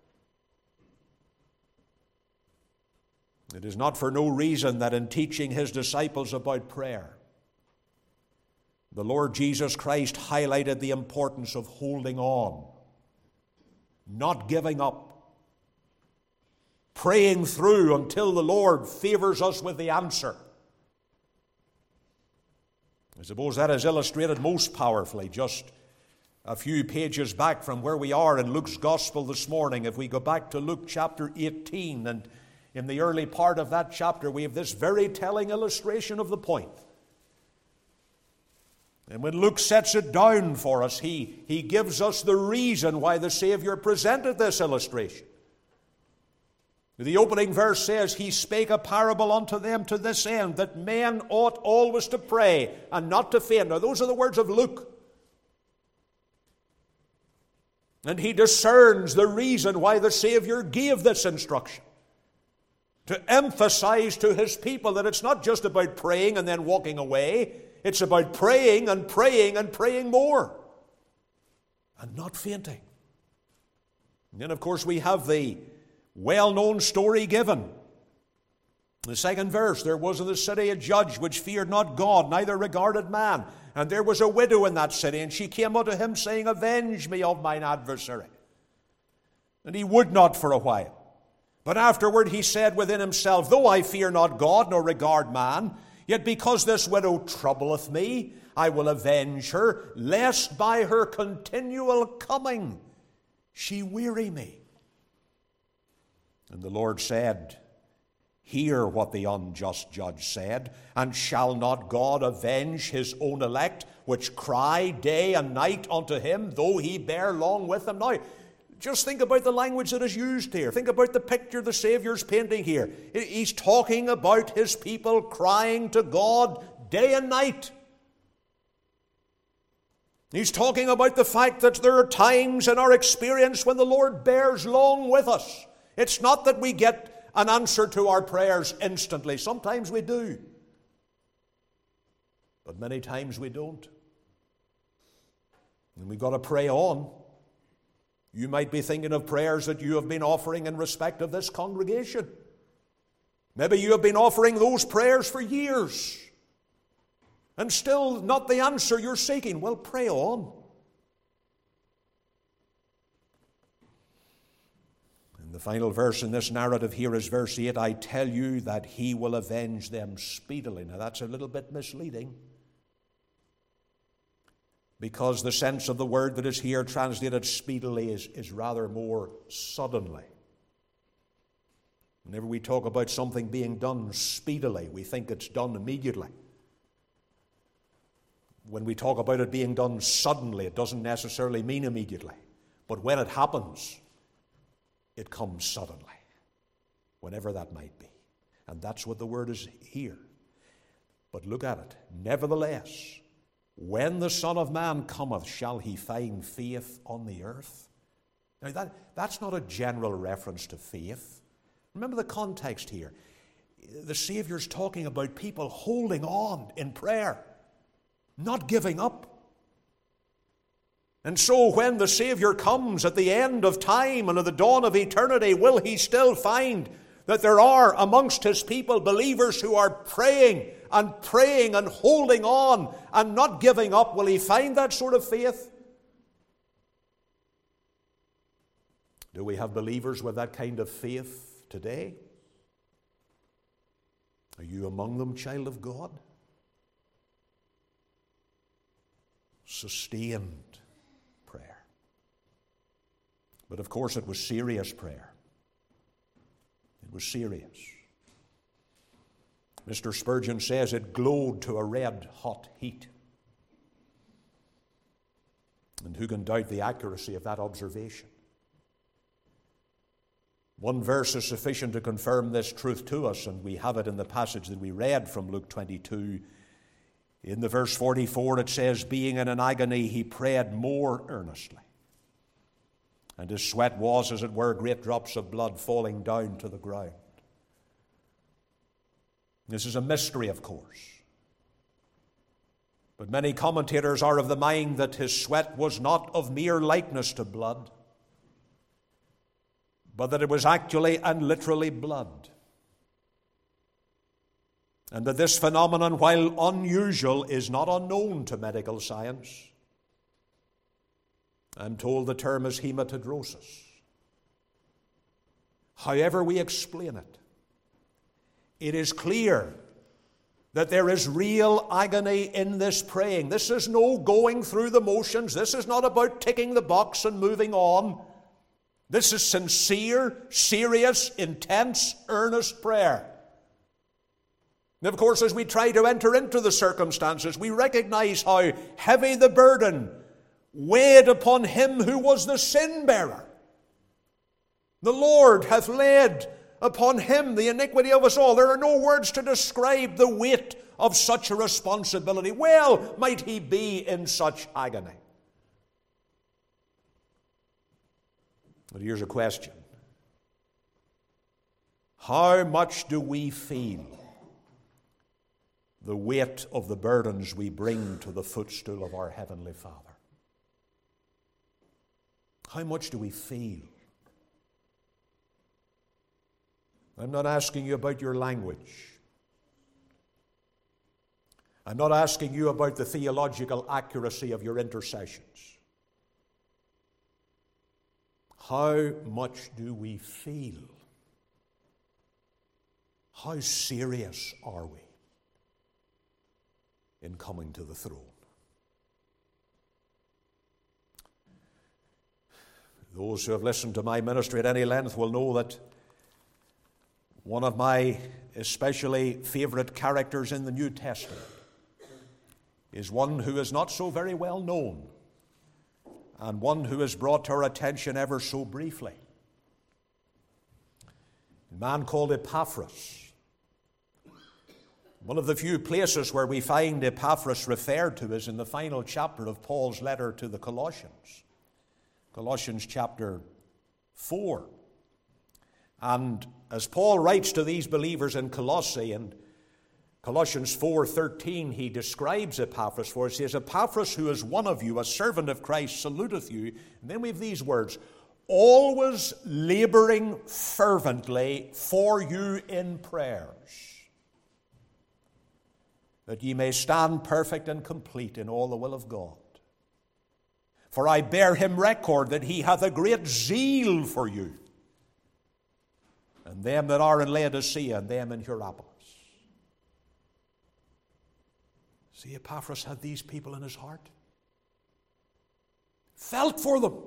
It is not for no reason that in teaching his disciples about prayer, the Lord Jesus Christ highlighted the importance of holding on, not giving up, praying through until the Lord favors us with the answer. I suppose that is illustrated most powerfully just a few pages back from where we are in Luke's Gospel this morning. If we go back to Luke chapter eighteen, and in the early part of that chapter we have this very telling illustration of the point. And when Luke sets it down for us, he, he gives us the reason why the Savior presented this illustration. The opening verse says, he spake a parable unto them to this end, that men ought always to pray and not to faint. Now those are the words of Luke. And he discerns the reason why the Savior gave this instruction. To emphasize to his people that it's not just about praying and then walking away. It's about praying and praying and praying more. And not fainting. And then of course we have the well-known story given. In the second verse, there was in the city a judge which feared not God, neither regarded man. And there was a widow in that city, and she came unto him, saying, avenge me of mine adversary. And he would not for a while. But afterward he said within himself, though I fear not God, nor regard man, yet because this widow troubleth me, I will avenge her, lest by her continual coming she weary me. And the Lord said, hear what the unjust judge said, and shall not God avenge his own elect, which cry day and night unto him, though he bear long with them? Now, just think about the language that is used here. Think about the picture the Savior's painting here. He's talking about his people crying to God day and night. He's talking about the fact that there are times in our experience when the Lord bears long with us. It's not that we get an answer to our prayers instantly. Sometimes we do. But many times we don't. And we've got to pray on. You might be thinking of prayers that you have been offering in respect of this congregation. Maybe you have been offering those prayers for years. And still not the answer you're seeking. Well, pray on. The final verse in this narrative here is verse eight. I tell you that he will avenge them speedily. Now that's a little bit misleading, because the sense of the word that is here translated speedily is, is rather more suddenly. Whenever we talk about something being done speedily, we think it's done immediately. When we talk about it being done suddenly, it doesn't necessarily mean immediately. But when it happens, it comes suddenly, whenever that might be. And that's what the word is here. But look at it. Nevertheless, when the Son of Man cometh, shall he find faith on the earth? Now that, that's not a general reference to faith. Remember the context here. The Savior's talking about people holding on in prayer, not giving up. And so when the Savior comes at the end of time and at the dawn of eternity, will he still find that there are amongst his people believers who are praying and praying and holding on and not giving up? Will he find that sort of faith? Do we have believers with that kind of faith today? Are you among them, child of God? Sustained prayer. But of course it was serious prayer. It was serious. Mister Spurgeon says it glowed to a red hot heat. And who can doubt the accuracy of that observation? One verse is sufficient to confirm this truth to us, and we have it in the passage that we read from Luke twenty-two. In the verse forty-four it says, being in an agony, he prayed more earnestly. And his sweat was, as it were, great drops of blood falling down to the ground. This is a mystery, of course. But many commentators are of the mind that his sweat was not of mere likeness to blood, but that it was actually and literally blood. And that this phenomenon, while unusual, is not unknown to medical science. I'm told the term is hematidrosis. However we explain it, it is clear that there is real agony in this praying. This is no going through the motions. This is not about ticking the box and moving on. This is sincere, serious, intense, earnest prayer. And of course, as we try to enter into the circumstances, we recognize how heavy the burden weighed upon him who was the sin bearer. The Lord hath laid upon him the iniquity of us all. There are no words to describe the weight of such a responsibility. Well might he be in such agony. But here's a question. How much do we feel the weight of the burdens we bring to the footstool of our Heavenly Father? How much do we feel? I'm not asking you about your language. I'm not asking you about the theological accuracy of your intercessions. How much do we feel? How serious are we in coming to the throne? Those who have listened to my ministry at any length will know that one of my especially favorite characters in the New Testament is one who is not so very well known and one who is brought to our attention ever so briefly. A man called Epaphras. One of the few places where we find Epaphras referred to is in the final chapter of Paul's letter to the Colossians. Colossians chapter four. And as Paul writes to these believers in Colossae, in Colossians four thirteen, he describes Epaphras for us. He says, Epaphras, who is one of you, a servant of Christ, saluteth you. And then we have these words, always laboring fervently for you in prayers, that ye may stand perfect and complete in all the will of God. For I bear him record that he hath a great zeal for you, and them that are in Laodicea, and them in Hierapolis. See, Epaphras had these people in his heart. Felt for them.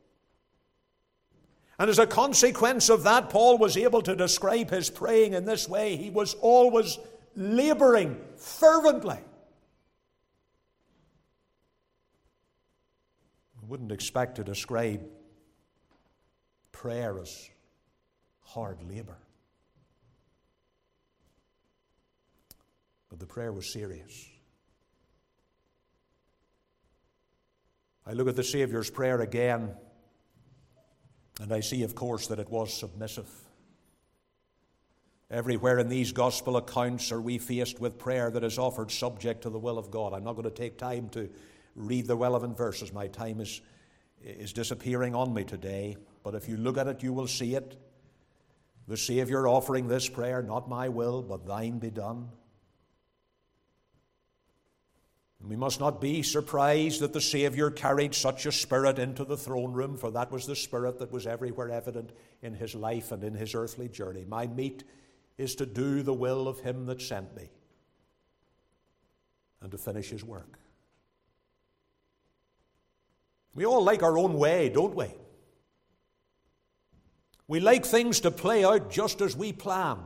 And as a consequence of that, Paul was able to describe his praying in this way. He was always laboring fervently. I wouldn't expect to describe prayer as hard labor. But the prayer was serious. I look at the Saviour's prayer again, and I see, of course, that it was submissive. Everywhere in these gospel accounts are we faced with prayer that is offered subject to the will of God. I'm not going to take time to read the relevant verses. My time is, is disappearing on me today. But if you look at it, you will see it. The Savior offering this prayer, not my will, but thine be done. And we must not be surprised that the Savior carried such a spirit into the throne room, for that was the spirit that was everywhere evident in his life and in his earthly journey. My meat is to do the will of him that sent me and to finish his work. We all like our own way, don't we? We like things to play out just as we planned.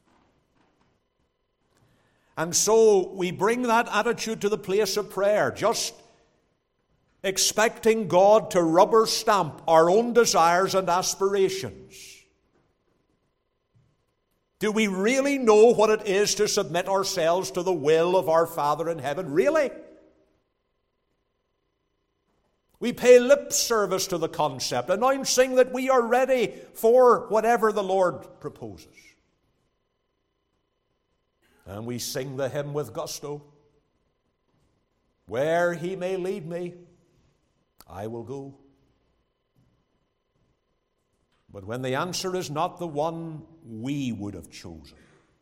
And so we bring that attitude to the place of prayer, just expecting God to rubber stamp our own desires and aspirations. Do we really know what it is to submit ourselves to the will of our Father in heaven? Really? We pay lip service to the concept, announcing that we are ready for whatever the Lord proposes. And we sing the hymn with gusto. Where he may lead me, I will go. But when the answer is not the one we would have chosen,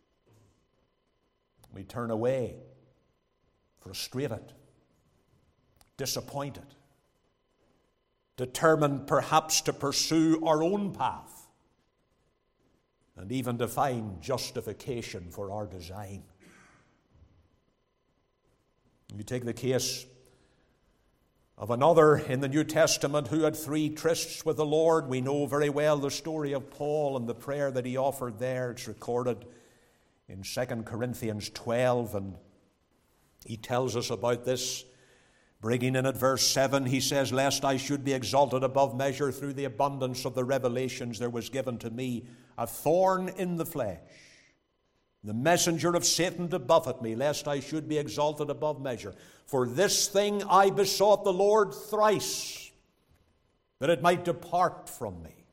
we turn away, frustrated, disappointed, determined perhaps to pursue our own path, and even to find justification for our design. You take the case of another in the New Testament who had three trysts with the Lord. We know very well the story of Paul and the prayer that he offered there. It's recorded in Second Corinthians twelve, and he tells us about this. Bringing in at verse seven, he says, "Lest I should be exalted above measure through the abundance of the revelations, there was given to me a thorn in the flesh, the messenger of Satan to buffet me, lest I should be exalted above measure. For this thing I besought the Lord thrice, that it might depart from me."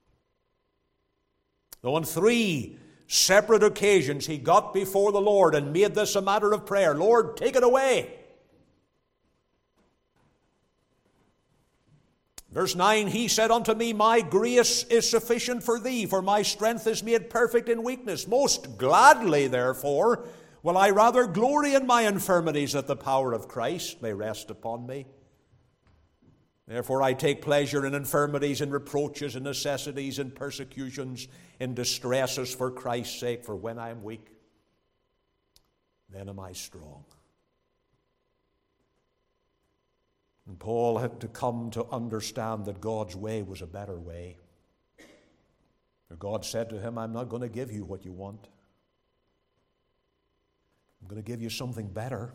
Though on three separate occasions he got before the Lord and made this a matter of prayer, "Lord, take it away." Verse nine, "He said unto me, My grace is sufficient for thee, for my strength is made perfect in weakness. Most gladly, therefore, will I rather glory in my infirmities, that the power of Christ may rest upon me. Therefore I take pleasure in infirmities, in reproaches, in necessities, in persecutions, in distresses for Christ's sake. For when I am weak, then am I strong." And Paul had to come to understand that God's way was a better way. For God said to him, "I'm not going to give you what you want. I'm going to give you something better."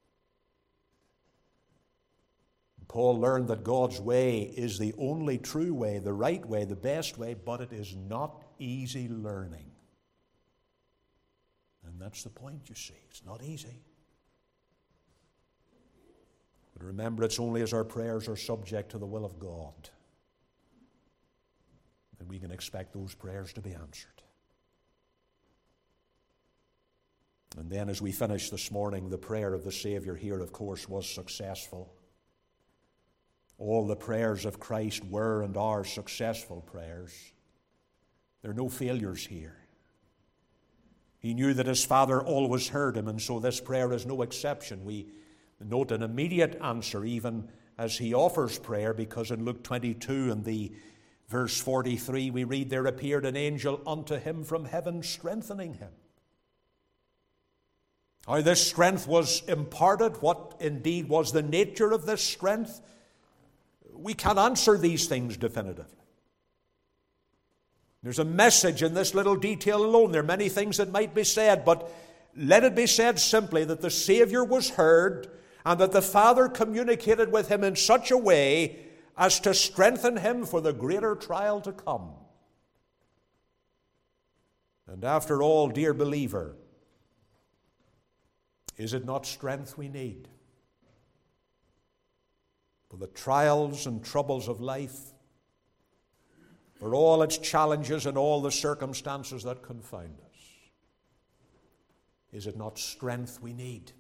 And Paul learned that God's way is the only true way, the right way, the best way, but it is not easy learning. And that's the point, you see. It's not easy. But remember, it's only as our prayers are subject to the will of God that we can expect those prayers to be answered. And then as we finish this morning, the prayer of the Savior here, of course, was successful. All the prayers of Christ were and are successful prayers. There are no failures here. He knew that his Father always heard him, and so this prayer is no exception. We note an immediate answer even as he offers prayer, because in Luke twenty-two and the verse forty-three we read, "There appeared an angel unto him from heaven, strengthening him." How this strength was imparted, what indeed was the nature of this strength, we can't answer these things definitively. There's a message in this little detail alone. There are many things that might be said, but let it be said simply that the Savior was heard, and that the Father communicated with him in such a way as to strengthen him for the greater trial to come. And after all, dear believer, is it not strength we need for the trials and troubles of life, for all its challenges and all the circumstances that confound us? Is it not strength we need?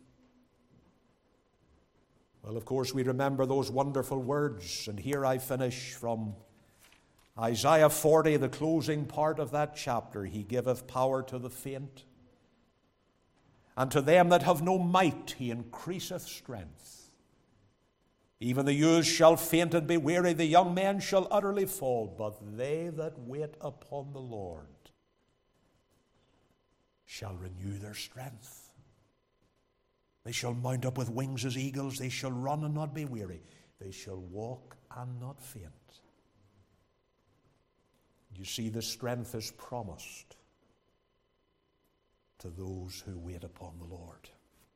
Well, of course, we remember those wonderful words, and here I finish from Isaiah forty, the closing part of that chapter. "He giveth power to the faint, and to them that have no might he increaseth strength. Even the youths shall faint and be weary, the young men shall utterly fall, but they that wait upon the Lord shall renew their strength. They shall mount up with wings as eagles. They shall run and not be weary. They shall walk and not faint." You see, the strength is promised to those who wait upon the Lord.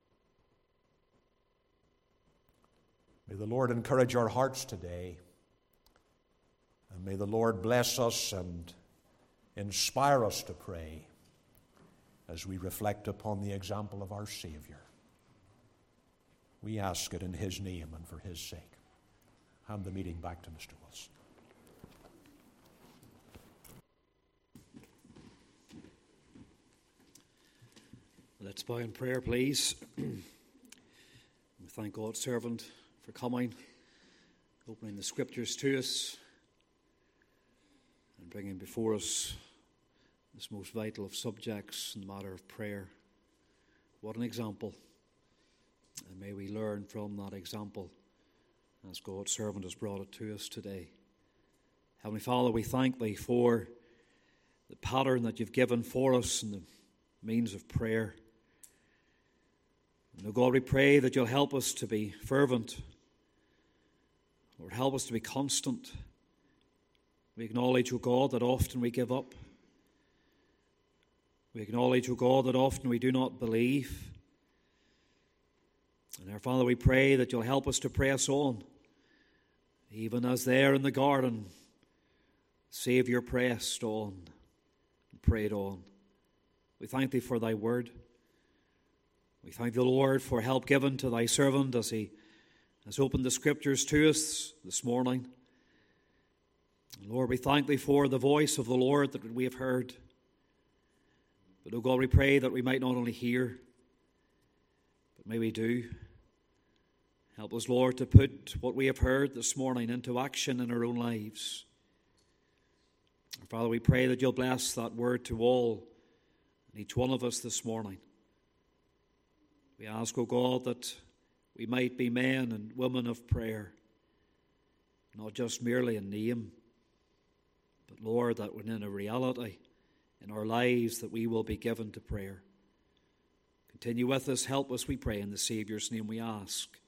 May the Lord encourage our hearts today, and may the Lord bless us and inspire us to pray as we reflect upon the example of our Savior. We ask it in his name and for his sake. Hand the meeting back to Mister Wilson. Let's bow in prayer, please. thank God's servant for coming, opening the Scriptures to us, and bringing before us this most vital of subjects in the matter of prayer. What an example. And may we learn from that example as God's servant has brought it to us today. Heavenly Father, we thank Thee for the pattern that You've given for us and the means of prayer. And, oh God, we pray that You'll help us to be fervent. Lord, help us to be constant. We acknowledge, O God, that often we give up. We acknowledge, O God, that often we do not believe. And our Father, we pray that You'll help us to press on, even as there in the garden, Saviour pressed on and prayed on. We thank Thee for Thy word. We thank the Lord for help given to Thy servant as he has opened the Scriptures to us this morning. And Lord, we thank Thee for the voice of the Lord that we have heard. But, O God, we pray that we might not only hear, but may we do. Help us, Lord, to put what we have heard this morning into action in our own lives. Our Father, we pray that You'll bless that word to all and each one of us this morning. We ask, O God, that we might be men and women of prayer, not just merely in name, but, Lord, that within a reality in our lives that we will be given to prayer. Continue with us, help us, we pray, in the Saviour's name we ask.